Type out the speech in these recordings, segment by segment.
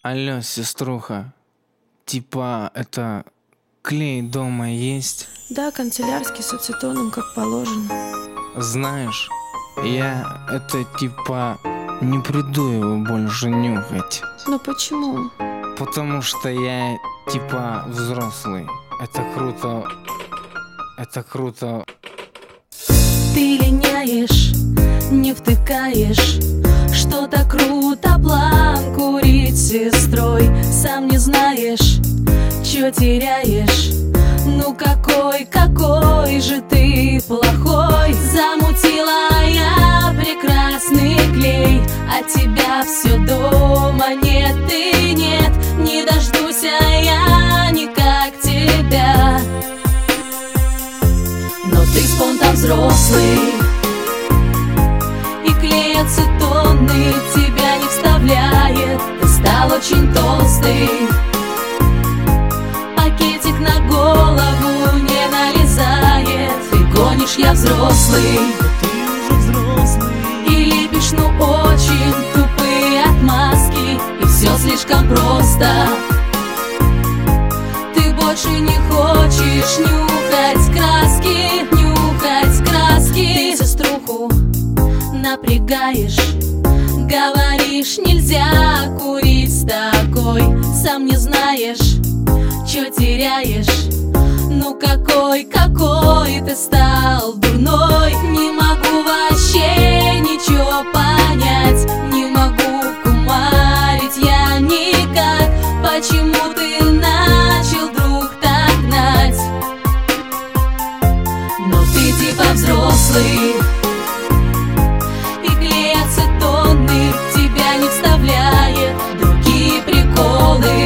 Алло, сеструха, типа это клей дома есть? Да, канцелярский с ацетоном, как положено. Знаешь, я это типа не приду его больше нюхать. Но почему? Потому что я типа взрослый. Это круто. Это круто. Ты линяешь, не втыкаешь. Что-то круто, план курить с сестрой. Сам не знаешь, чё теряешь. Ну какой же ты плохой. Замутила я прекрасный клей, а тебя все дома нет и нет. Не дождусь я никак тебя. Но ты спонтан взрослый, и клей ацетонный тебя не вставляет. Ты стал очень толстый, пакетик на голову не налезает. Ты гонишь, я взрослый, и лепишь, ну очень тупые отмазки. И все слишком просто. Ты больше не хочешь нюхать краски, нюхать краски. Ты сеструху напрягаешь, говоришь, нельзя курить с такой. Сам не знаешь, чё теряешь. Ну какой ты стал дурной. Не могу вообще ничего понять, не могу кумарить я никак. Почему ты начал вдруг так гнать? Но ты типа взрослый, и клей ацетонный тебя не вставляет. Другие приколы,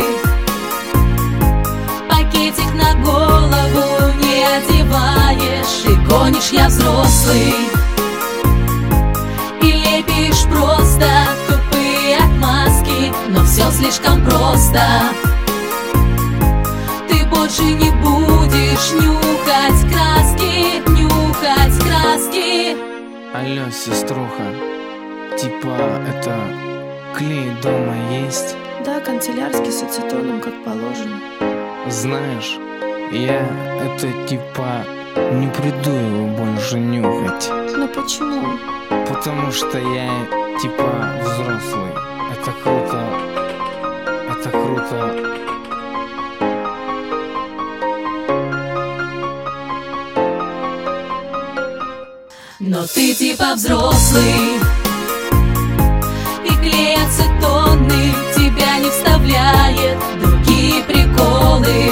пакетик на голову не одеваешь. Ты гонишь, я взрослый, и лепишь просто тупые отмазки. Но все слишком просто. Ты больше не будешь нюхать краски, нюхать краски. Алло, сеструха, типа это клей дома есть? Да, канцелярский с ацетоном, как положено. Знаешь, я это типа не приду его больше нюхать. Но почему? Потому что я типа взрослый. Это круто. Это круто. Но ты типа взрослый, и клей ацетонный тебя не вставляет. Другие приколы,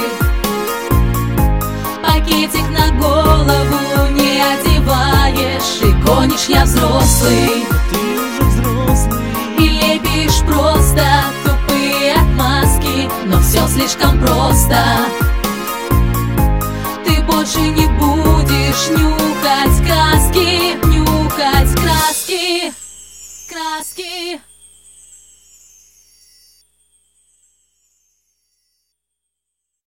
пакетик на голову не одеваешь. Ты гонишь, я взрослый, и лепишь просто тупые отмазки. Но все слишком просто. Ты больше не будешь нюхать